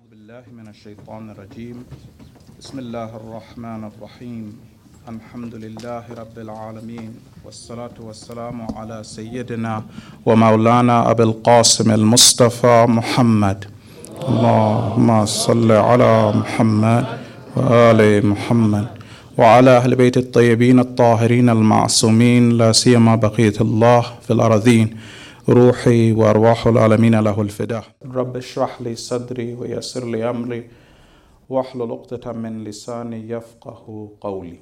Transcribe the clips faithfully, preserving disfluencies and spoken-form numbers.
أعوذ بالله من الشيطان الرجيم بسم الله الرحمن الرحيم الحمد لله رب العالمين والصلاة والسلام على سيدنا ومولانا أبي القاسم المصطفى محمد اللهم صل على محمد وآل محمد وعلى أهل بيت الطيبين الطاهرين المعصومين لا سيما بقية الله في الأراضين روحي وأرواح العالمين له الفداء رب اشرح لي صدري ويسر لي أمري واحلل عقدة من لساني يفقه قولي.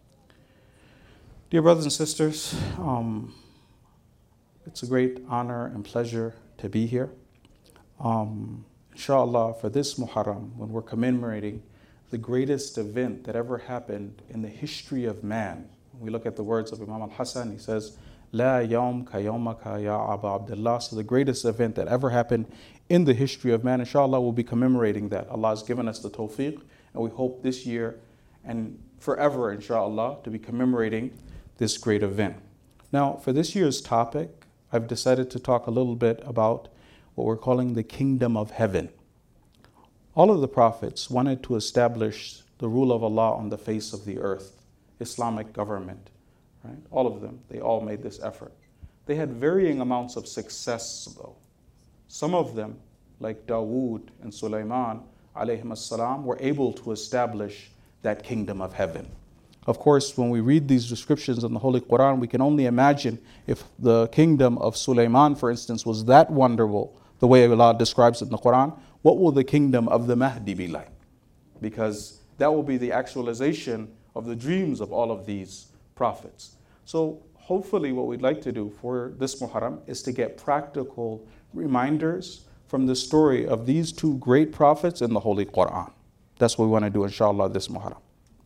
Dear brothers and sisters, um, it's a great honor and pleasure to be here. Um, inshallah, for this Muharram, when we're commemorating the greatest event that ever happened in the history of man. We look at the words of Imam al-Hasan, he says, La yawm ka yawmaka ya Aba Abdullah. So the greatest event that ever happened in the history of man, inshallah, we'll be commemorating that. Allah has given us the tawfiq, and we hope this year and forever, inshallah, to be commemorating this great event. Now, for this year's topic, I've decided to talk a little bit about what we're calling the kingdom of heaven. All of the prophets wanted to establish the rule of Allah on the face of the earth, Islamic government. Right? All of them, they all made this effort. They had varying amounts of success though. Some of them, like Dawood and Sulaiman alayhim as-salam, were able to establish that kingdom of heaven. Of course, when we read these descriptions in the Holy Quran, we can only imagine if the kingdom of Sulaiman, for instance, was that wonderful, the way Allah describes it in the Quran, what will the kingdom of the Mahdi be like? Because that will be the actualization of the dreams of all of these prophets. So hopefully what we'd like to do for this Muharram is to get practical reminders from the story of these two great prophets in the Holy Quran. That's what we want to do, inshallah, this Muharram.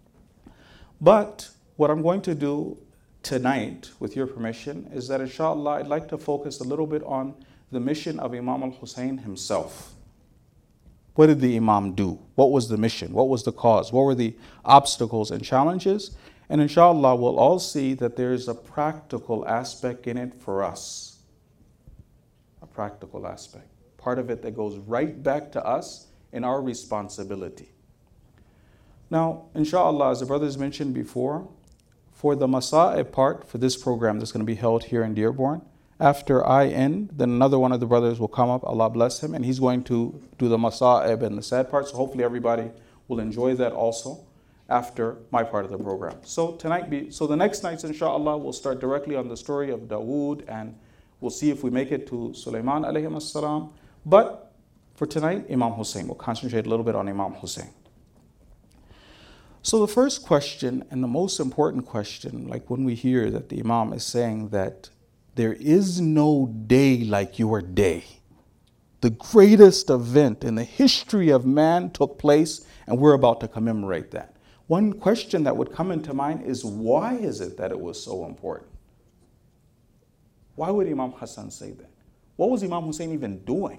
But what I'm going to do tonight, with your permission, is that inshallah I'd like to focus a little bit on the mission of Imam al-Hussein himself. What did the Imam do? What was the mission? What was the cause? What were the obstacles and challenges? And inshallah, we'll all see that there is a practical aspect in it for us. A practical aspect. Part of it that goes right back to us in our responsibility. Now, inshallah, as the brothers mentioned before, for the Masa'ib part for this program that's going to be held here in Dearborn, after I end, then another one of the brothers will come up, Allah bless him, and he's going to do the Masa'ib and the sad part. So hopefully everybody will enjoy that also after my part of the program. So tonight, be, so the next nights, inshallah, we'll start directly on the story of Dawood, and we'll see if we make it to Sulaiman alayhi as-salam. But for tonight, Imam Hussein. We'll concentrate a little bit on Imam Hussein. So the first question, and the most important question, like when we hear that the Imam is saying that there is no day like your day. The greatest event in the history of man took place, and we're about to commemorate that. One question that would come into mind is, why is it that it was so important? Why would Imam Hassan say that? What was Imam Hussein even doing?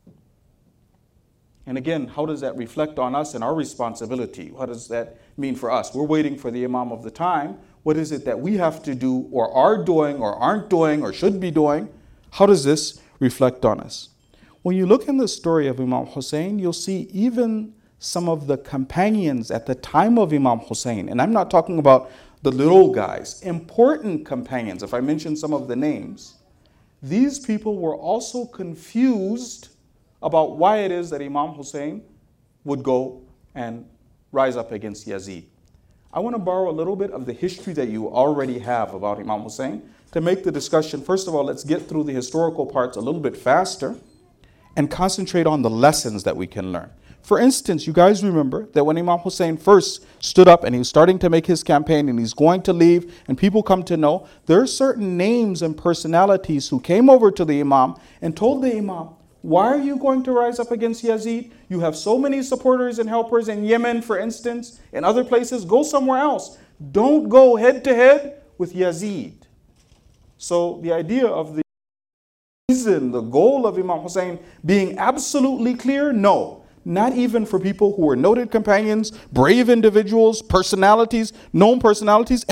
And again, how does that reflect on us and our responsibility? What does that mean for us? We're waiting for the Imam of the time. What is it that we have to do or are doing or aren't doing or should be doing? How does this reflect on us? When you look in the story of Imam Hussein, you'll see even some of the companions at the time of Imam Hussein, and I'm not talking about the little guys, important companions, if I mention some of the names, these people were also confused about why it is that Imam Hussein would go and rise up against Yazid. I want to borrow a little bit of the history that you already have about Imam Hussein to make the discussion. First of all, let's get through the historical parts a little bit faster and concentrate on the lessons that we can learn. For instance, you guys remember that when Imam Hussein first stood up and he was starting to make his campaign and he's going to leave and people come to know, there are certain names and personalities who came over to the Imam and told the Imam, why are you going to rise up against Yazid? You have so many supporters and helpers in Yemen, for instance, and other places. Go somewhere else. Don't go head to head with Yazid. So the idea of the reason, the goal of Imam Hussein being absolutely clear, no. Not even for people who were noted companions, brave individuals, personalities, known personalities.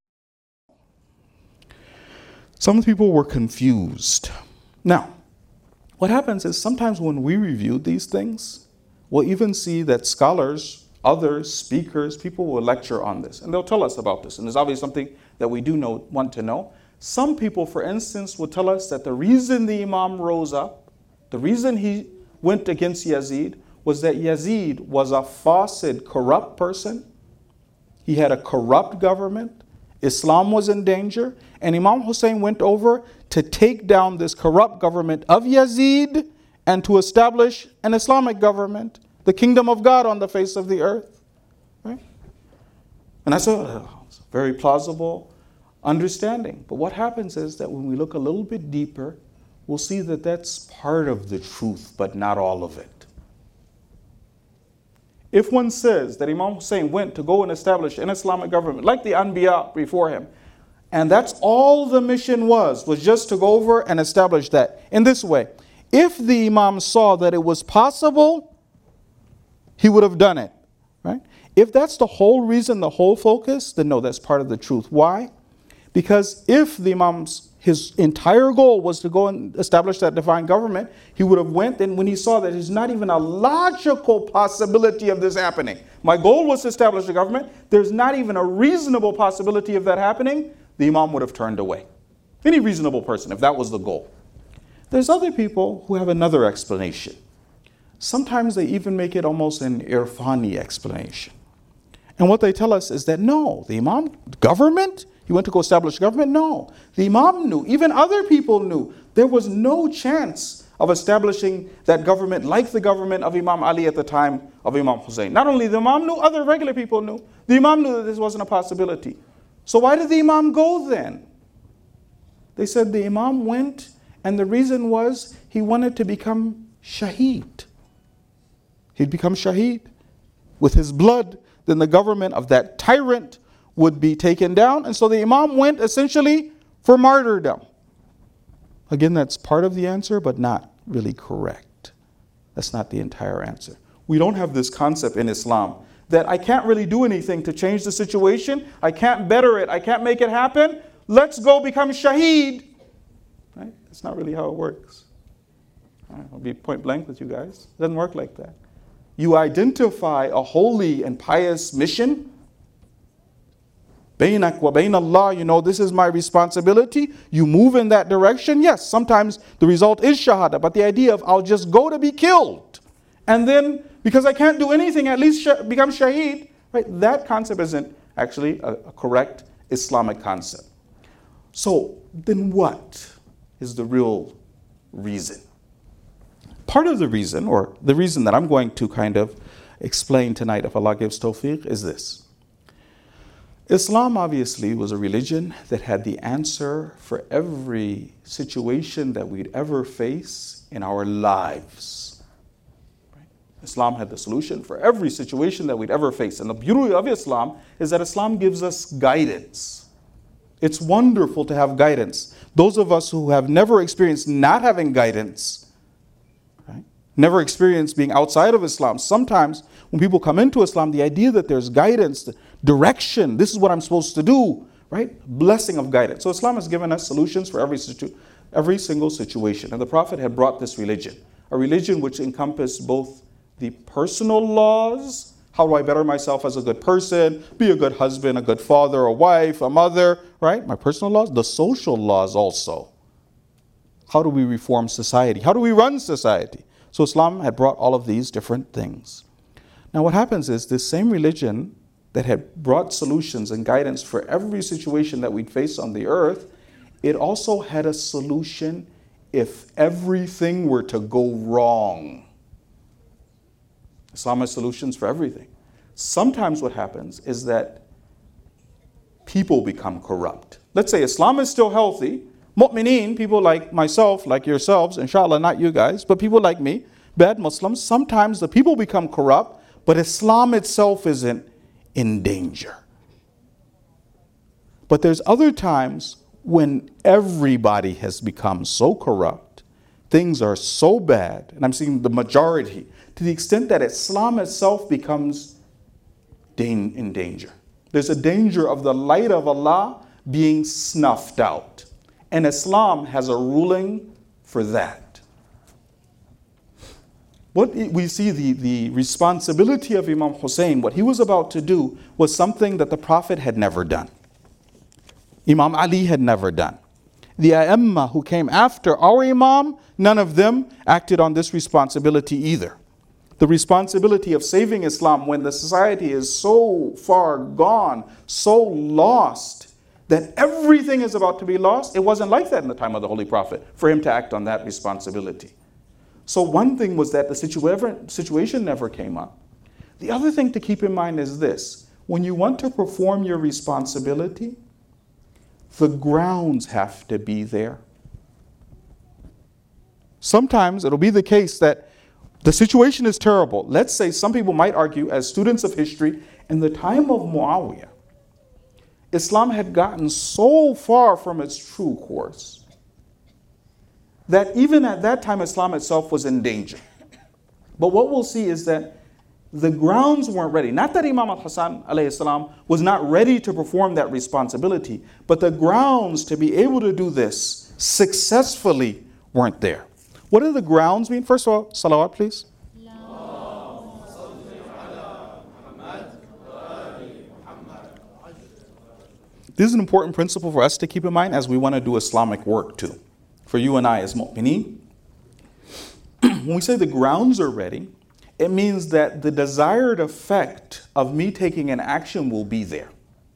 Some people were confused. Now, what happens is sometimes when we review these things, we'll even see that scholars, others, speakers, people will lecture on this, and they'll tell us about this. And it's obviously something that we do know, want to know. Some people, for instance, will tell us that the reason the Imam rose up, the reason he went against Yazid, was that Yazid was a fasid, corrupt person. He had a corrupt government. Islam was in danger. And Imam Hussein went over to take down this corrupt government of Yazid and to establish an Islamic government, the kingdom of God on the face of the earth. Right? And that's a very plausible understanding. But what happens is that when we look a little bit deeper, we'll see that that's part of the truth, but not all of it. If one says that Imam Hussein went to go and establish an Islamic government like the Anbiya before him, and that's all the mission was, was just to go over and establish that in this way. If the Imam saw that it was possible, he would have done it, right? If that's the whole reason, the whole focus, then no, that's part of the truth. Why? Because if the Imam's his entire goal was to go and establish that divine government, he would have went, and when he saw that there's not even a logical possibility of this happening. My goal was to establish a government. There's not even a reasonable possibility of that happening. The Imam would have turned away. Any reasonable person, if that was the goal. There's other people who have another explanation. Sometimes they even make it almost an irfani explanation. And what they tell us is that no, the Imam, government, he went to go establish government? No. The Imam knew, even other people knew, there was no chance of establishing that government like the government of Imam Ali at the time of Imam Hussein. Not only the Imam knew, other regular people knew. The Imam knew that this wasn't a possibility. So why did the Imam go then? They said the Imam went, and the reason was he wanted to become shaheed. He'd become shaheed. With his blood, then the government of that tyrant would be taken down. And so the Imam went essentially for martyrdom. Again, that's part of the answer, but not really correct. That's not the entire answer. We don't have this concept in Islam that I can't really do anything to change the situation. I can't better it. I can't make it happen. Let's go become shaheed. Right? That's not really how it works. Right, I'll be point blank with you guys. It doesn't work like that. You identify a holy and pious mission. Bainak wa bain Allah, you know, this is my responsibility. You move in that direction. Yes, sometimes the result is shahada, but the idea of I'll just go to be killed, and then because I can't do anything, at least sh- become shaheed, right? That concept isn't actually a, a correct Islamic concept. So then what is the real reason? Part of the reason, or the reason that I'm going to kind of explain tonight, if Allah gives tawfiq, is this. Islam obviously was a religion that had the answer for every situation that we'd ever face in our lives. Right? Islam had the solution for every situation that we'd ever face. And the beauty of Islam is that Islam gives us guidance. It's wonderful to have guidance. Those of us who have never experienced not having guidance, right? Never experienced being outside of Islam, sometimes when people come into Islam, the idea that there's guidance, direction, this is what I'm supposed to do, right? Blessing of guidance. So Islam has given us solutions for every situ- every single situation. And the Prophet had brought this religion, a religion which encompassed both the personal laws, how do I better myself as a good person, be a good husband, a good father, a wife, a mother, right? My personal laws, the social laws also. How do we reform society? How do we run society? So Islam had brought all of these different things. Now what happens is this same religion that had brought solutions and guidance for every situation that we'd face on the earth, it also had a solution if everything were to go wrong. Islam has solutions for everything. Sometimes what happens is that people become corrupt. Let's say Islam is still healthy. Mu'mineen, people like myself, like yourselves, inshallah not you guys, but people like me, bad Muslims, sometimes the people become corrupt, but Islam itself isn't in danger. But there's other times when everybody has become so corrupt, things are so bad, and I'm seeing the majority, to the extent that Islam itself becomes in danger. There's a danger of the light of Allah being snuffed out. And Islam has a ruling for that. what we see the, the responsibility of Imam Hussein, what he was about to do was something that the Prophet had never done. Imam Ali had never done. The A'imma who came after our Imam, none of them acted on this responsibility either. The responsibility of saving Islam when the society is so far gone, so lost, that everything is about to be lost. It wasn't like that in the time of the Holy Prophet for him to act on that responsibility. So one thing was that the situa- situation never came up. The other thing to keep in mind is this. When you want to perform your responsibility, the grounds have to be there. Sometimes it'll be the case that the situation is terrible. Let's say some people might argue, as students of history, in the time of Muawiyah, Islam had gotten so far from its true course that even at that time Islam itself was in danger. But what we'll see is that the grounds weren't ready. Not that Imam al-Hasan alayhi salam was not ready to perform that responsibility, but the grounds to be able to do this successfully weren't there. What do the grounds mean? First of all, salawat please. This is an important principle for us to keep in mind as we want to do Islamic work too. For you and I as mu'mineen. When we say the grounds are ready, it means that the desired effect of me taking an action will be there.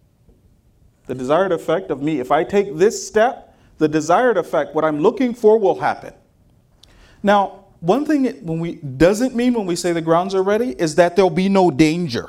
The desired effect of me, if I take this step, the desired effect, what I'm looking for will happen. Now, one thing it when we doesn't mean when we say the grounds are ready is that there'll be no danger.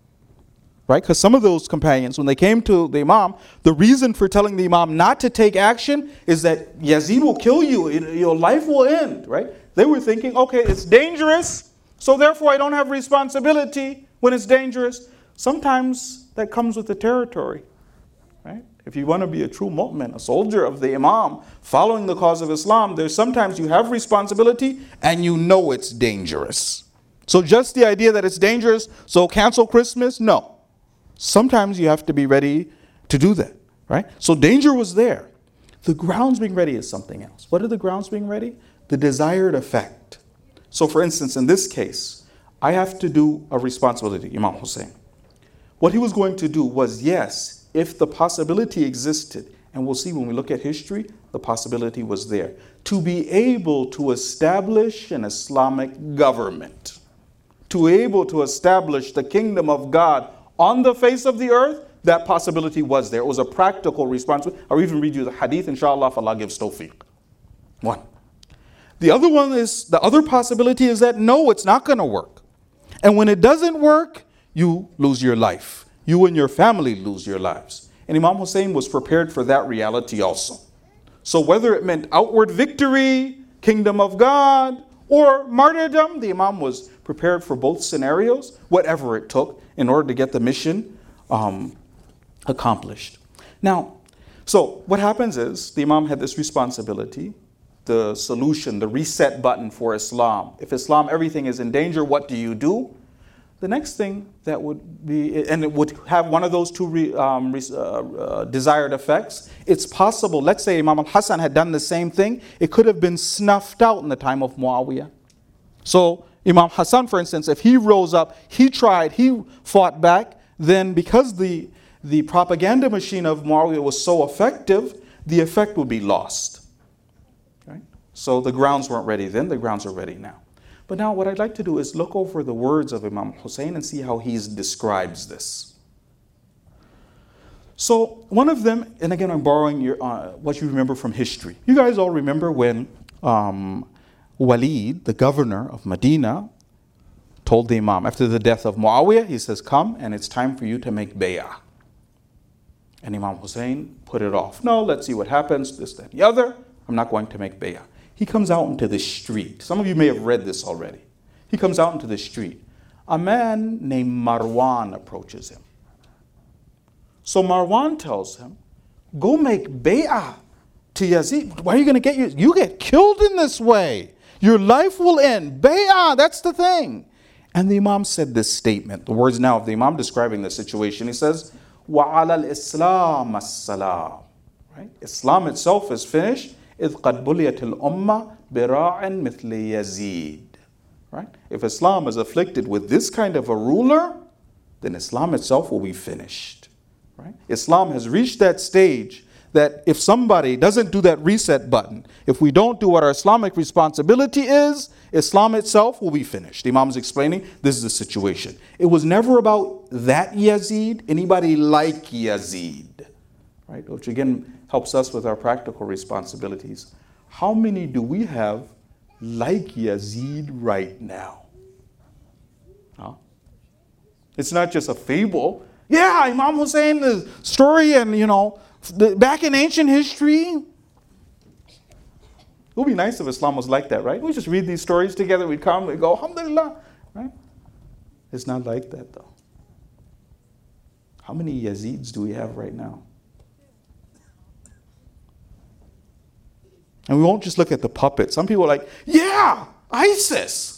Right? Because some of those companions, when they came to the Imam, the reason for telling the Imam not to take action is that Yazid will kill you, your life will end. Right? They were thinking, okay, it's dangerous, so therefore I don't have responsibility when it's dangerous. Sometimes that comes with the territory. Right? If you want to be a true mu'min, a soldier of the Imam, following the cause of Islam, there's sometimes you have responsibility and you know it's dangerous. So just the idea that it's dangerous, so cancel Christmas, no. Sometimes you have to be ready to do that, right? So danger was there. The grounds being ready is something else. What are the grounds being ready? The desired effect. So for instance, in this case, I have to do a responsibility, Imam Hussein. What he was going to do was, yes, if the possibility existed, and we'll see when we look at history, the possibility was there, to be able to establish an Islamic government, to be able to establish the kingdom of God on the face of the earth, that possibility was there. It was a practical responsibility. I'll even read you the hadith, inshallah, if Allah gives tawfiq. One. The other one is, the other possibility is that no, it's not going to work. And when it doesn't work, you lose your life. You and your family lose your lives. And Imam Hussein was prepared for that reality also. So whether it meant outward victory, kingdom of God, or martyrdom, the Imam was prepared for both scenarios, whatever it took, in order to get the mission um, accomplished. Now, so what happens is, the Imam had this responsibility, the solution, the reset button for Islam. If Islam, everything is in danger, what do you do? The next thing that would be, and it would have one of those two re, um, uh, uh, desired effects. It's possible, let's say Imam al-Hasan had done the same thing, it could have been snuffed out in the time of Muawiyah. So Imam Hassan, for instance, if he rose up, he tried, he fought back, then because the, the propaganda machine of Muawiyah was so effective, the effect would be lost. Right? So the grounds weren't ready then, the grounds are ready now. But now what I'd like to do is look over the words of Imam Hussein and see how he describes this. So one of them, and again I'm borrowing your, uh, what you remember from history. You guys all remember when um, Walid, the governor of Medina, told the Imam, after the death of Muawiyah, he says, come and it's time for you to make bay'ah. And Imam Hussein put it off. No, let's see what happens, this, that, and the other. I'm not going to make bay'ah. He comes out into the street. Some of you may have read this already. He comes out into the street. A man named Marwan approaches him. So Marwan tells him, go make bay'ah to Yazid. Why are you going to get you? You get killed in this way. Your life will end. Bay'ah, that's the thing. And the Imam said this statement. The words now of the Imam describing the situation. He says, وَعَلَى الْإِسْلَامَ السَّلَامِ. Right? Islam itself is finished. إِذْ قَدْ بُلِيَتِ الْأُمَّةِ بِرَاعٍ مِثْلِ يَزِيد. right? If Islam is afflicted with this kind of a ruler, then Islam itself will be finished, right? Islam has reached that stage that if somebody doesn't do that reset button, if we don't do what our Islamic responsibility is, Islam itself will be finished. The Imam is explaining this is the situation. It was never about that Yazid, anybody like Yazid, right? Which again helps us with our practical responsibilities. How many do we have like Yazid right now? Huh? It's not just a fable. Yeah, Imam Hussein, the story, and you know, the, back in ancient history. It would be nice if Islam was like that, right? We just read these stories together, we'd come, we'd go, alhamdulillah, right? It's not like that though. How many Yazids do we have right now? And we won't just look at the puppet. Some people are like, yeah, ISIS.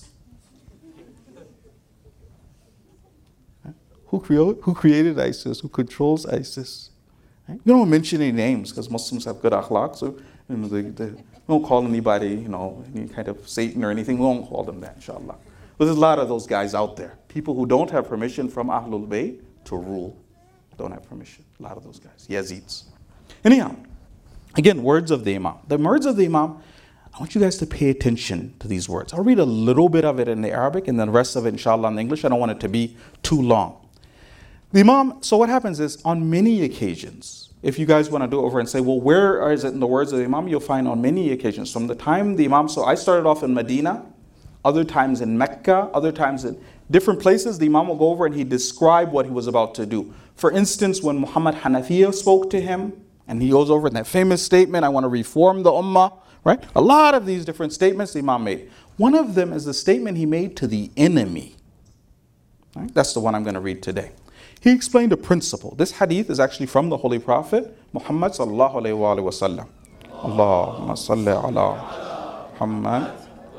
Who, cre- who created ISIS? Who controls ISIS? Right? We don't mention any names because Muslims have good akhlaq. So you know, they, they, we don't call anybody, you know, any kind of Satan or anything. We won't call them that, inshallah. But there's a lot of those guys out there. People who don't have permission from Ahlul Bayt to rule. Don't have permission. A lot of those guys. Yazids. Anyhow, again, words of the Imam. The words of the Imam, I want you guys to pay attention to these words. I'll read a little bit of it in the Arabic and then the rest of it, inshallah, in English. I don't want it to be too long. The Imam, so what happens is, on many occasions, if you guys want to do it over and say, well, where is it in the words of the Imam? You'll find on many occasions. From the time the Imam, so I started off in Medina, other times in Mecca, other times in different places, the Imam will go over and he describe what he was about to do. For instance, when Muhammad Hanafiya spoke to him, and he goes over in that famous statement, I want to reform the ummah, right? A lot of these different statements the Imam made. One of them is the statement he made to the enemy. Right? That's the one I'm going to read today. He explained a principle. This hadith is actually from the Holy Prophet, Muhammad sallallahu alayhi wa sallam. Allahumma salli ala Muhammad.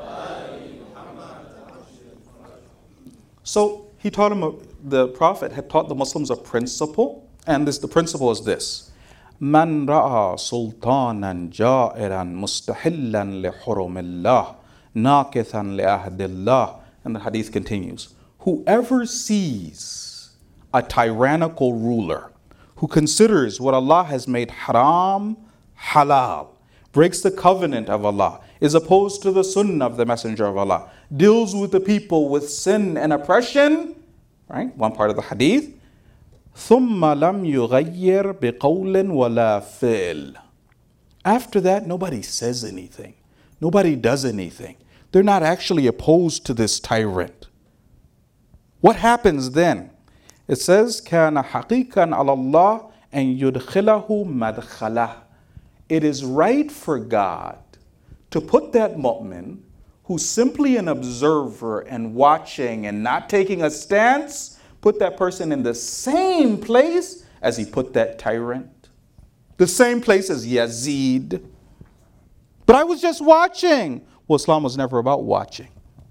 So he taught him, a, the Prophet had taught the Muslims a principle, and this the principle is this. Man ra'a sultanan ja'iran mustahillan li hurumillah nakithan li ahdillah. And the hadith continues. Whoever sees a tyrannical ruler who considers what Allah has made haram halal, breaks the covenant of Allah, is opposed to the sunnah of the Messenger of Allah, deals with the people with sin and oppression, right? One part of the hadith. ثُمَّ لَمْ يُغَيِّرْ بِقَوْلٍ وَلَا فِعْلٍ. After that, nobody says anything. Nobody does anything. They're not actually opposed to this tyrant. What happens then? It says, كَانَ حَقِيقًا عَلَى اللَّهِ أَن يُدْخِلَهُ مَدْخَلَهُ. It is right for God to put that mu'min, who's simply an observer and watching and not taking a stance, put that person in the same place as he put that tyrant. The same place as Yazid. But I was just watching. Well, Islam was never about watching.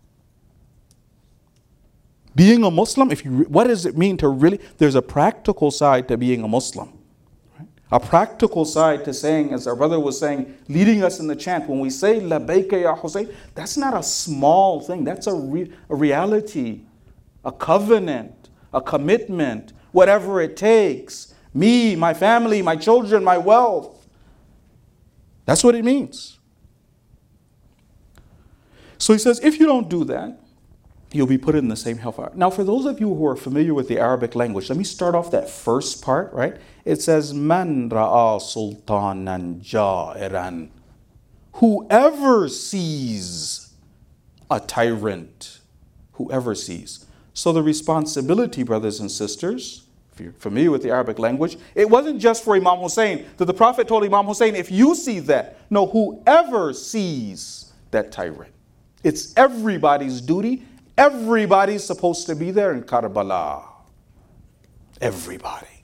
Being a Muslim, if you, what does it mean to really, there's a practical side to being a Muslim. Right? A practical side to saying, as our brother was saying, leading us in the chant, when we say, Labayka ya Hussein, that's not a small thing. That's a, re, a reality, a covenant, a commitment, whatever it takes. Me, my family, my children, my wealth. That's what it means. So he says, if you don't do that, you'll be put in the same hellfire. Now, for those of you who are familiar with the Arabic language, let me start off that first part, right? It says, Man ra'a sultanan ja'iran. Whoever sees a tyrant, whoever sees. So the responsibility, brothers and sisters, if you're familiar with the Arabic language, it wasn't just for Imam Hussein that the Prophet told Imam Hussein, if you see that, no, whoever sees that tyrant. It's everybody's duty. Everybody's supposed to be there in Karbala. Everybody.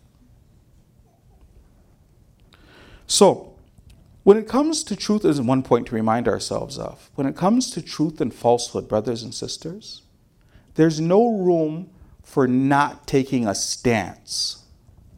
So, when it comes to truth, there's one point to remind ourselves of. When it comes to truth and falsehood, brothers and sisters, there's no room for not taking a stance.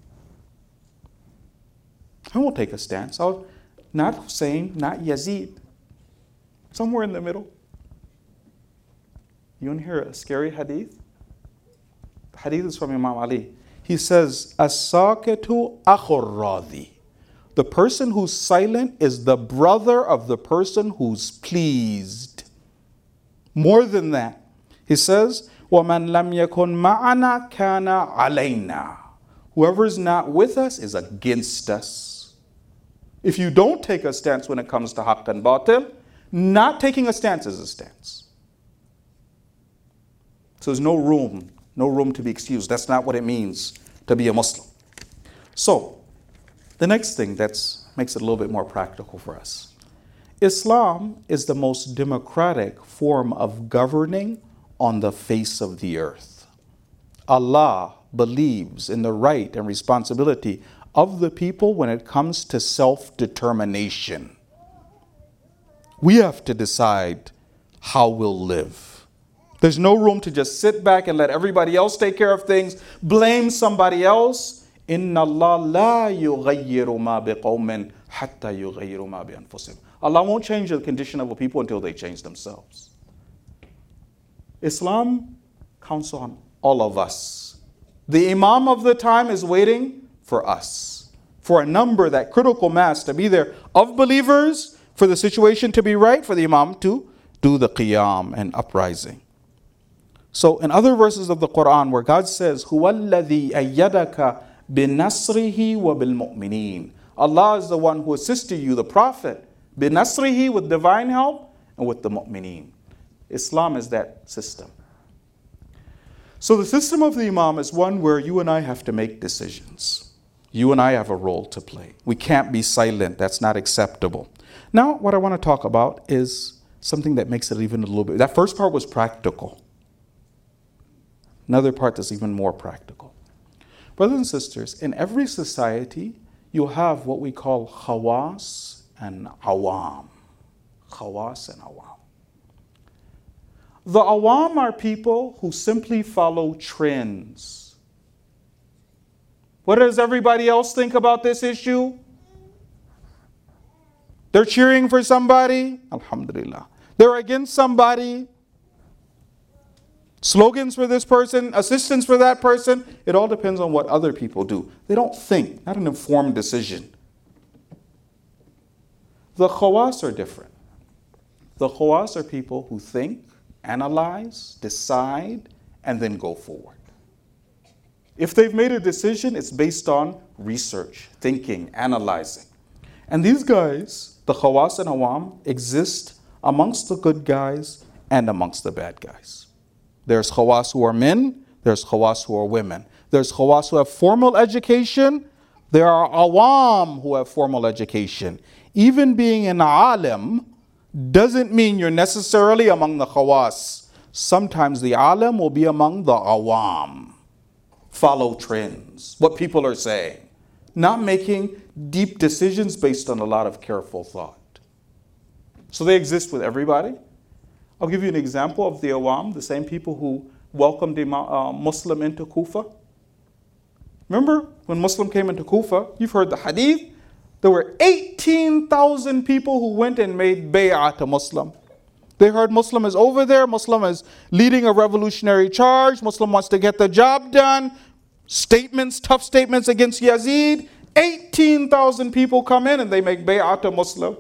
I won't take a stance. I'll, not Hussein, not Yazid. Somewhere in the middle. You want to hear a scary hadith? The hadith is from Imam Ali. He says, As-sakitu akhur radi. The person who's silent is the brother of the person who's pleased. More than that, he says, وَمَنْ لَمْ يَكُنْ مَعَنَا كَانَ عَلَيْنَا. Whoever is not with us is against us. If you don't take a stance when it comes to haqq and batil, not taking a stance is a stance. So there's no room, no room to be excused. That's not what it means to be a Muslim. So, the next thing that makes it a little bit more practical for us. Islam is the most democratic form of governing on the face of the earth. Allah believes in the right and responsibility of the people when it comes to self-determination. We have to decide how we'll live. There's no room to just sit back and let everybody else take care of things, blame somebody else. Inna Allah la yughayyiru ma biqawmin hatta yughayyiru ma bi anfusihim. Allah won't change the condition of a people until they change themselves. Islam counts on all of us. The Imam of the time is waiting for us, for a number, that critical mass to be there of believers, for the situation to be right, for the Imam to do the qiyam and uprising. So in other verses of the Quran where God says, هُوَ الَّذِي أَيَّدَكَ بِنَصْرِهِ وَبِالْمُؤْمِنِينَ. Allah is the one who assisted you, the Prophet, بِنَصْرِهِ, with divine help, and with the mu'mineen. Islam is that system. So the system of the Imam is one where you and I have to make decisions. You and I have a role to play. We can't be silent. That's not acceptable. Now, what I want to talk about is something that makes it even a little bit. That first part was practical. Another part that's even more practical. Brothers and sisters, in every society, you'll have what we call khawas and awam. Khawas and awam. The awam are people who simply follow trends. What does everybody else think about this issue? They're cheering for somebody, alhamdulillah. They're against somebody. Slogans for this person, assistance for that person. It all depends on what other people do. They don't think, not an informed decision. The khawas are different. The khawas are people who think, analyze, decide, and then go forward. If they've made a decision, it's based on research, thinking, analyzing. And these guys, the khawas and awam, exist amongst the good guys and amongst the bad guys. There's khawas who are men, there's khawas who are women. There's khawas who have formal education, there are awam who have formal education. Even being an alim doesn't mean you're necessarily among the khawas. Sometimes the alim will be among the awam. Follow trends, what people are saying. Not making deep decisions based on a lot of careful thought. So they exist with everybody. I'll give you an example of the awam, the same people who welcomed a uh, Muslim into Kufa. Remember when Muslim came into Kufa, you've heard the hadith. There were eighteen thousand people who went and made bay'ah to Muslim. They heard Muslim is over there, Muslim is leading a revolutionary charge, Muslim wants to get the job done. Statements, tough statements against Yazid. eighteen thousand people come in and they make bay'ah to Muslim.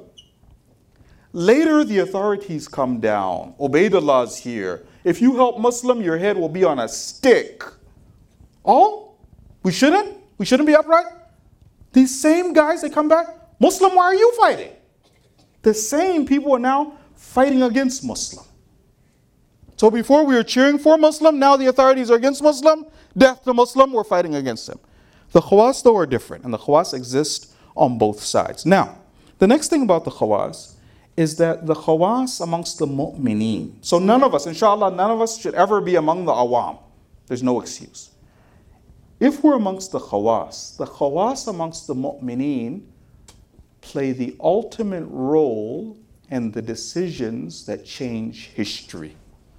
Later the authorities come down. Ubaidullah's here. If you help Muslim, your head will be on a stick. Oh, we shouldn't? We shouldn't be upright? These same guys, they come back, Muslim, why are you fighting? The same people are now fighting against Muslim. So before we were cheering for Muslim, now the authorities are against Muslim. Death to Muslim, we're fighting against them. The khawas though are different, and the khawas exist on both sides. Now, the next thing about the khawas is that the khawas amongst the mu'mineen. So none of us, inshallah, none of us should ever be among the awam. There's no excuse. If we're amongst the khawas, the khawas amongst the mu'mineen play the ultimate role in the decisions that change history.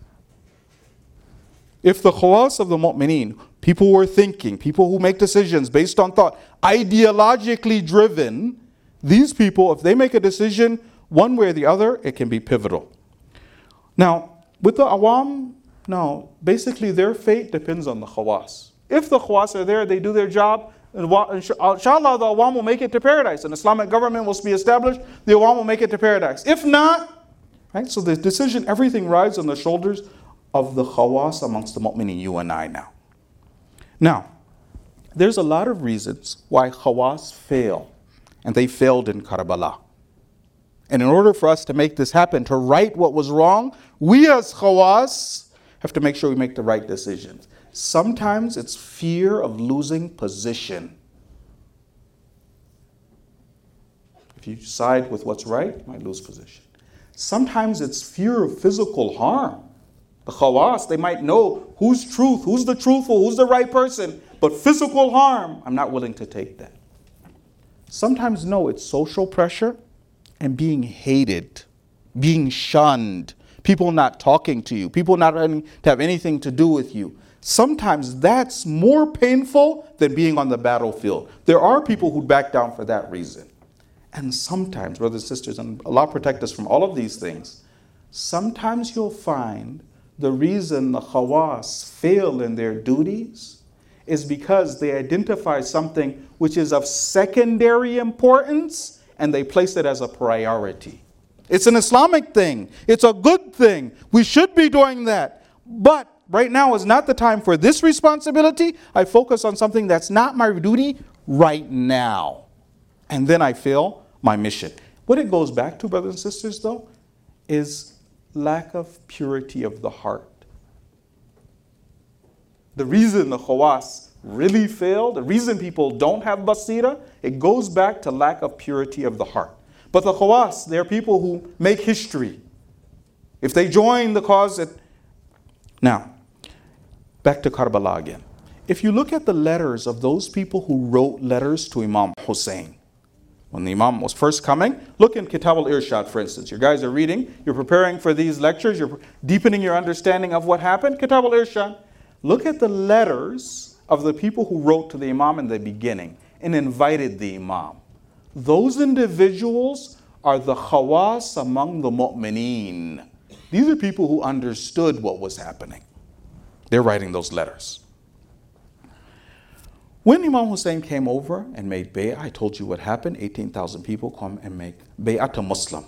If the khawas of the mu'mineen, people who are thinking, people who make decisions based on thought, ideologically driven, these people, if they make a decision one way or the other, it can be pivotal. Now, with the awam, No, basically their fate depends on the Khawas. If the Khawas are there, they do their job, inshallah the Awam will make it to paradise. An Islamic government will be established, the Awam will make it to paradise. If not, right? So the decision, everything rides on the shoulders of the Khawas amongst the mu'mineen, you and I now. Now, there's a lot of reasons why Khawas fail, and they failed in Karbala. And in order for us to make this happen, to right what was wrong, we as Khawas have to make sure we make the right decisions. Sometimes it's fear of losing position. If you side with what's right, you might lose position. Sometimes it's fear of physical harm. The Khawas, they might know who's truth, who's the truthful, who's the right person, but physical harm, I'm not willing to take that. Sometimes, no, it's social pressure and being hated, being shunned, people not talking to you, people not having to have anything to do with you. Sometimes that's more painful than being on the battlefield. There are people who back down for that reason. And sometimes, brothers and sisters, and Allah protect us from all of these things, sometimes you'll find the reason the Khawas fail in their duties is because they identify something which is of secondary importance and they place it as a priority. It's an Islamic thing. It's a good thing. We should be doing that. But right now is not the time for this responsibility. I focus on something that's not my duty right now. And then I fail my mission. What it goes back to, brothers and sisters, though, is lack of purity of the heart. The reason the Khawas really fail, the reason people don't have basira, it goes back to lack of purity of the heart. But the Khawas, they're people who make history. If they join the cause, it... Now, back to Karbala again. If you look at the letters of those people who wrote letters to Imam Hussein, when the Imam was first coming, look in Kitab al-Irshad, for instance. You guys are reading, you're preparing for these lectures, you're deepening your understanding of what happened. Kitab al-Irshad. Look at the letters of the people who wrote to the Imam in the beginning and invited the Imam. Those individuals are the Khawas among the mu'mineen. These are people who understood what was happening. They're writing those letters. When Imam Hussein came over and made bay'ah, I told you what happened. eighteen thousand people come and make bay'ah to Muslim.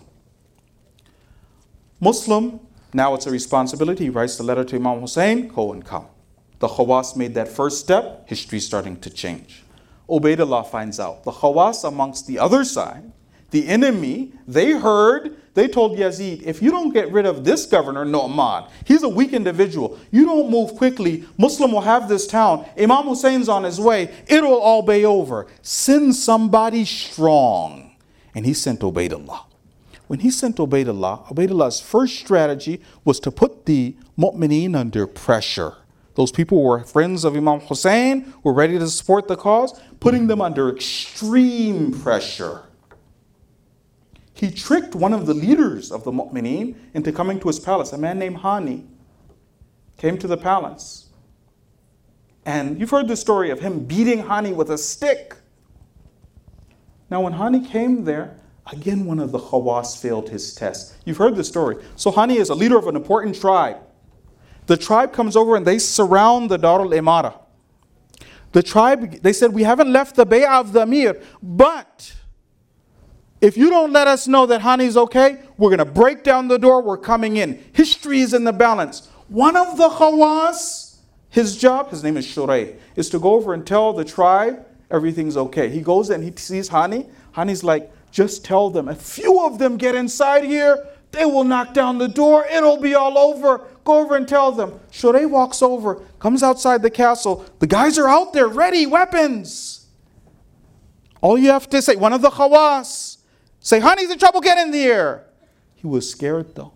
Muslim, now it's a responsibility. He writes the letter to Imam Hussein, go and come. The Khawas made that first step. History's starting to change. Ubaidullah finds out. The Khawas amongst the other side, the enemy, they heard, they told Yazid, if you don't get rid of this governor, Nu'man, he's a weak individual. You don't move quickly, Muslim will have this town. Imam Hussein's on his way. It'll all be over. Send somebody strong. And he sent Ubaidullah. When he sent Ubaidullah, Ubaidullah's first strategy was to put the mu'mineen under pressure. Those people were friends of Imam Hussein, were ready to support the cause, putting them under extreme pressure. He tricked one of the leaders of the mu'mineen into coming to his palace. A man named Hani came to the palace. And you've heard the story of him beating Hani with a stick. Now when Hani came there, again one of the Khawas failed his test. You've heard the story. So Hani is a leader of an important tribe. The tribe comes over and they surround the Dar al-Imara. The tribe, they said, we haven't left the bay'ah of the Amir, but if you don't let us know that Hani's okay, we're going to break down the door, we're coming in. History is in the balance. One of the Khawas, his job, his name is Shurayh, is to go over and tell the tribe everything's okay. He goes and he sees Hani. Hani's like, just tell them, a few of them get inside here, they will knock down the door, it'll be all over. Go over and tell them. Shurayh walks over, comes outside the castle. The guys are out there, ready, weapons. All you have to say, one of the Khawas, say, Hani's in trouble, get in there. He was scared though.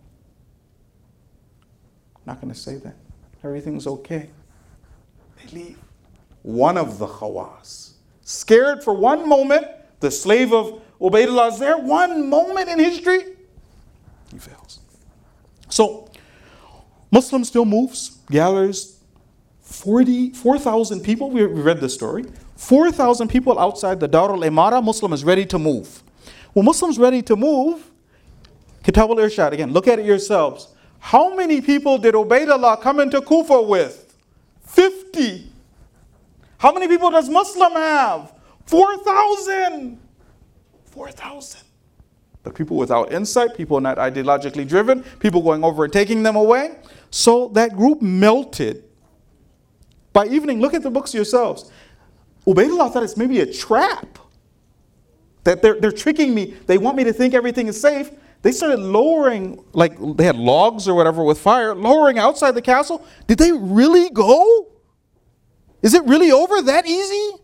Not going to say that. Everything's okay. They leave. One of the Khawas, scared for one moment, the slave of Ubaidullah is there, one moment in history, he fails. So, Muslim still moves, gathers forty, four thousand people. We read the story. four thousand people outside the Dar al-Imara. Muslim is ready to move. When Muslim's ready to move, Kitab al-Irshad, again, look at it yourselves. How many people did Ubaidullah come into Kufa with? fifty. How many people does Muslim have? four thousand. four thousand. But people without insight, people not ideologically driven, people going over and taking them away. So that group melted. By evening, look at the books yourselves. Ubaidullah thought it's maybe a trap. That they're, they're tricking me. They want me to think everything is safe. They started lowering, like they had logs or whatever with fire, lowering outside the castle. Did they really go? Is it really over that easy?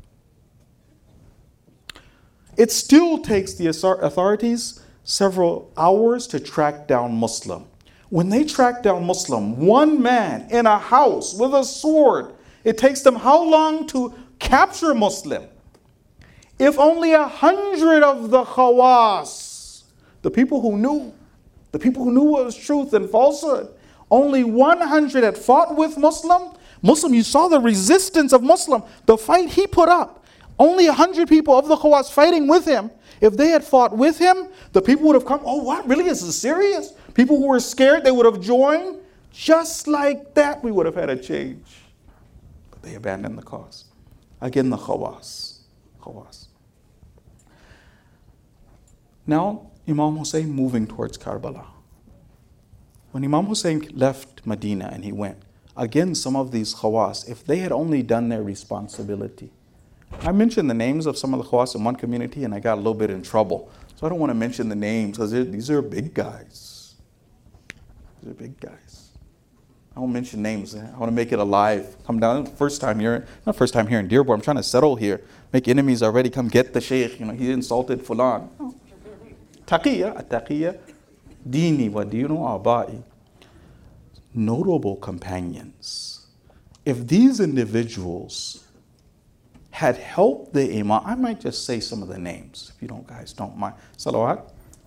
It still takes the authorities several hours to track down Muslim. When they track down Muslim, one man in a house with a sword, it takes them how long to capture Muslim? If only a hundred of the Khawas, the people who knew, the people who knew what was truth and falsehood, only one hundred had fought with Muslim. Muslim, you saw the resistance of Muslim, the fight he put up. Only a hundred people of the Khawas fighting with him. If they had fought with him, the people would have come, oh, what? Really? This is serious? People who were scared, they would have joined. Just like that, we would have had a change. But they abandoned the cause. Again, the Khawas. Khawas. Now, Imam Hussein moving towards Karbala. When Imam Hussein left Medina and he went, again, some of these Khawas, if they had only done their responsibility. I mentioned the names of some of the Khawas in one community and I got a little bit in trouble. So I don't want to mention the names because these are big guys. These are big guys. I won't mention names. I want to make it alive. Come down. First time here, not first time here in Dearborn. I'm trying to settle here. Make enemies already. Come get the Shaykh. You know, he insulted Fulan. No. Taqiyya, at-taqiyya, dini wa dinu abai. Notable companions. If these individuals had helped the Imam, I might just say some of the names, if you don't guys don't mind. Salawat.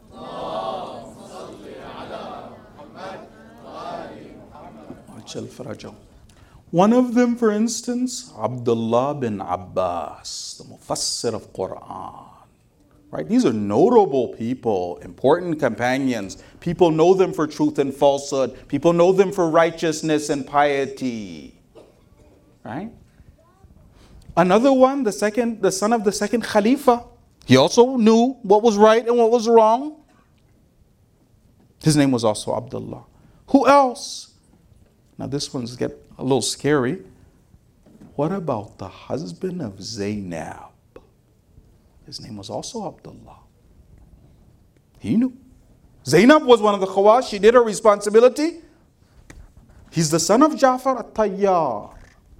One of them, for instance, Abdullah bin Abbas, the Mufassir of Quran. Right? These are notable people, important companions. People know them for truth and falsehood. People know them for righteousness and piety. Right? Another one, the second, the son of the second Khalifa, he also knew what was right and what was wrong. His name was also Abdullah. Who else? Now this one's get a little scary. What about the husband of Zainab? His name was also Abdullah. He knew. Zainab was one of the Khawas. She did her responsibility. He's the son of Ja'far at-Tayyar.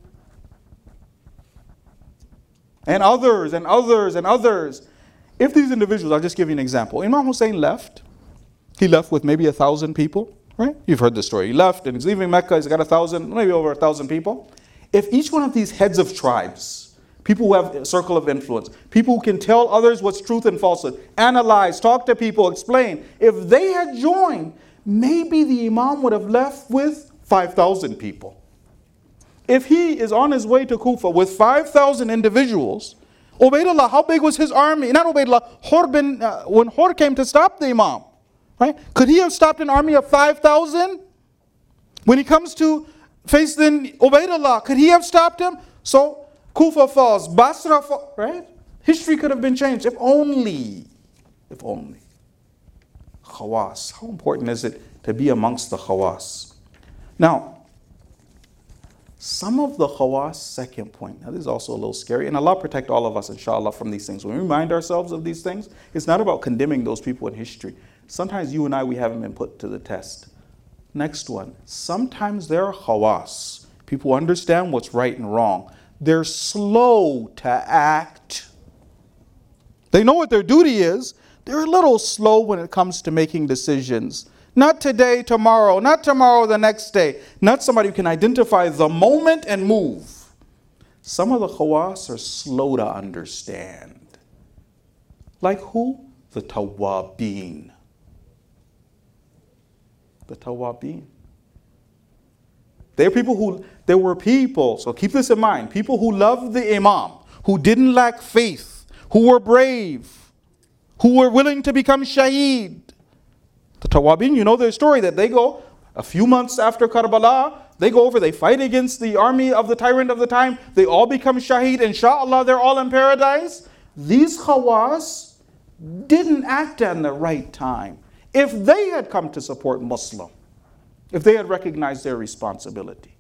And others, and others, and others. If these individuals, I'll just give you an example. Imam Hussein left. He left with maybe a thousand people, right? You've heard the story. He left and he's leaving Mecca. He's got a thousand, maybe over a thousand people. If each one of these heads of tribes, people who have a circle of influence, people who can tell others what's truth and falsehood, analyze, talk to people, explain. If they had joined, maybe the Imam would have left with five thousand people. If he is on his way to Kufa with five thousand individuals, Ubaidullah, how big was his army? Not Ubaidullah, Hur bin, uh, when Hur came to stop the Imam, right? Could he have stopped an army of five thousand? When he comes to face then Ubaidullah, could he have stopped him? So Kufa falls, Basra falls, right? History could have been changed if only, if only. Khawas, how important is it to be amongst the Khawas? Now, some of the Khawas, second point. Now this is also a little scary, and Allah protect all of us, inshallah, from these things. When we remind ourselves of these things, it's not about condemning those people in history. Sometimes you and I, we haven't been put to the test. Next one. Sometimes there are Khawas. People understand what's right and wrong. They're slow to act. They know what their duty is. They're a little slow when it comes to making decisions. Not today, tomorrow, not tomorrow, the next day. Not somebody who can identify the moment and move. Some of the Khawas are slow to understand. Like who? The Tawabin. The Tawabin. They're people who, there were people, so keep this in mind, people who loved the Imam, who didn't lack faith, who were brave, who were willing to become shaheed. The Tawabin, you know their story, that they go, A few months after Karbala, they go over, they fight against the army of the tyrant of the time. They all become shaheed. Inshallah, they're all in paradise. These Khawas didn't act at the right time. If they had come to support Muslim, if they had recognized their responsibility.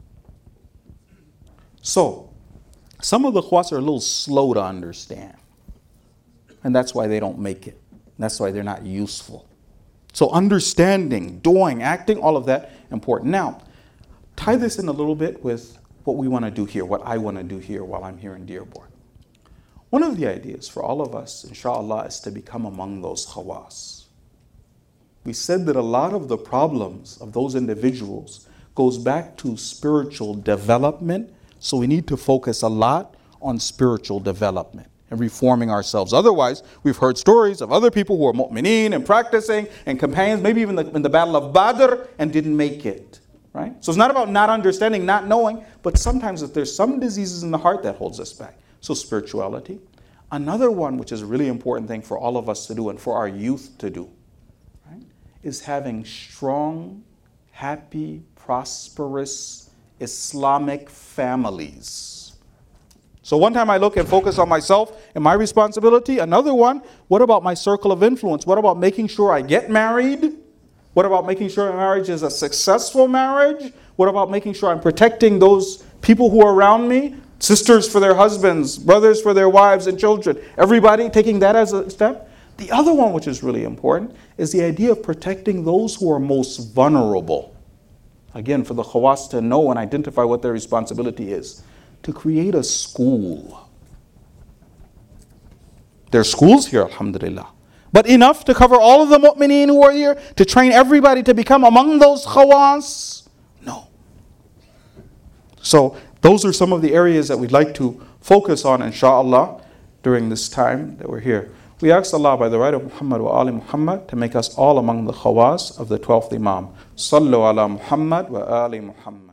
So, some of the Khawas are a little slow to understand. And that's why they don't make it. That's why they're not useful. So understanding, doing, acting, all of that, important. Now, tie this in a little bit with what we want to do here, what I want to do here while I'm here in Dearborn. One of the ideas for all of us, inshallah, is to become among those Khawas. We said that a lot of the problems of those individuals goes back to spiritual development, so we need to focus a lot on spiritual development and reforming ourselves. Otherwise, we've heard stories of other people who are mu'mineen and practicing and companions, maybe even the, in the battle of Badr, and didn't make it, right? So it's not about not understanding, not knowing, but sometimes if there's some diseases in the heart that holds us back. So spirituality. Another one, which is a really important thing for all of us to do and for our youth to do, right, is having strong, happy, prosperous Islamic families. So one time I look and focus on myself and my responsibility. Another one, what about my circle of influence? What about making sure I get married? What about making sure my marriage is a successful marriage? What about making sure I'm protecting those people who are around me? Sisters for their husbands, brothers for their wives and children. Everybody taking that as a step. The other one, which is really important, is the idea of protecting those who are most vulnerable. Again, for the Khawas to know and identify what their responsibility is. To create a school. There are schools here, alhamdulillah. But enough to cover all of the mu'mineen who are here, to train everybody to become among those Khawas? No. So those are some of the areas that we'd like to focus on, inshallah, during this time that we're here. We ask Allah by the right of Muhammad wa Ali Muhammad to make us all among the Khawas of the twelfth Imam. Sallu ala Muhammad wa Ali Muhammad.